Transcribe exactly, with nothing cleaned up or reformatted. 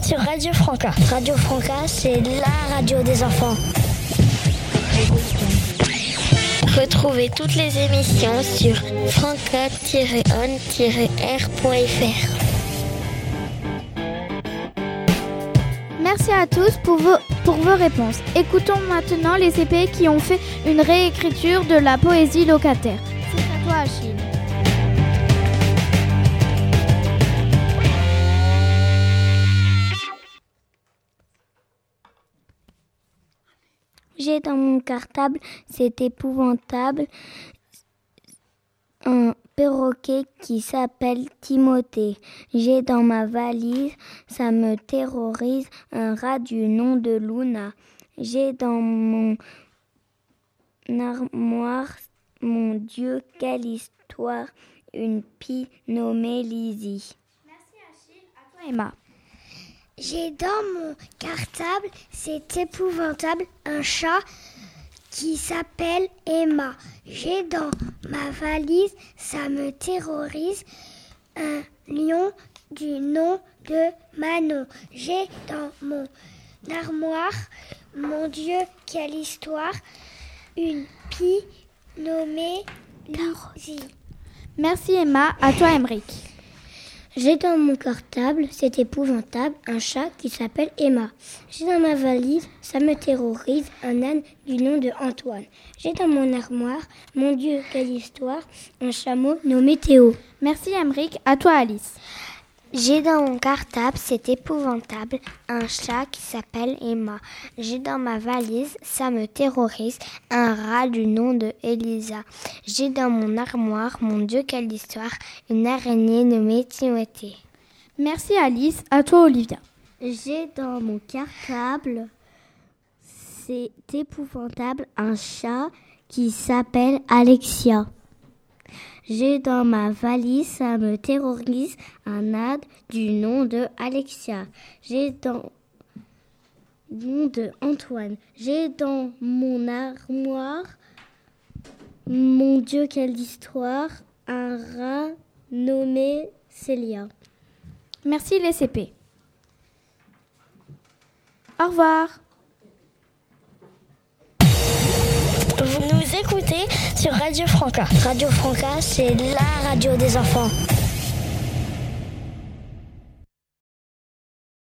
sur Radio Franca. Radio Franca, c'est la radio des enfants. Retrouvez toutes les émissions sur franca tiret on tiret r point f r. Merci à tous pour vos, pour vos réponses. Écoutons maintenant les C P qui ont fait une réécriture de la poésie locataire. C'est à toi, Achille. J'ai dans mon cartable, c'est épouvantable, un perroquet qui s'appelle Timothée. J'ai dans ma valise, ça me terrorise, un rat du nom de Luna. J'ai dans mon armoire, mon Dieu, quelle histoire, une pie nommée Lizzie. Merci Achille, à toi Emma. J'ai dans mon cartable, c'est épouvantable, un chat qui s'appelle Emma. J'ai dans ma valise, ça me terrorise, un lion du nom de Manon. J'ai dans mon armoire, mon Dieu, quelle histoire, une pie nommée Lizzie. Merci Emma, à toi Emeric. J'ai dans mon cartable, c'est épouvantable, un chat qui s'appelle Emma. J'ai dans ma valise, ça me terrorise, un âne du nom de Antoine. J'ai dans mon armoire, mon Dieu, quelle histoire, un chameau nommé Théo. Merci Emeric, à toi Alice. J'ai dans mon cartable, c'est épouvantable, un chat qui s'appelle Emma. J'ai dans ma valise, ça me terrorise, un rat du nom de Elisa. J'ai dans mon armoire, mon Dieu, quelle histoire, une araignée nommée Timothée. Merci Alice, à toi Olivia. J'ai dans mon cartable, c'est épouvantable, un chat qui s'appelle Alexia. J'ai dans ma valise, ça me terrorise, un âne du nom de Alexia. J'ai dans le nom de Antoine. J'ai dans mon armoire, mon Dieu, quelle histoire, un rat nommé Célia. Merci les C P. Au revoir. Vous nous écoutez sur Radio Franca. Radio Franca, c'est la radio des enfants.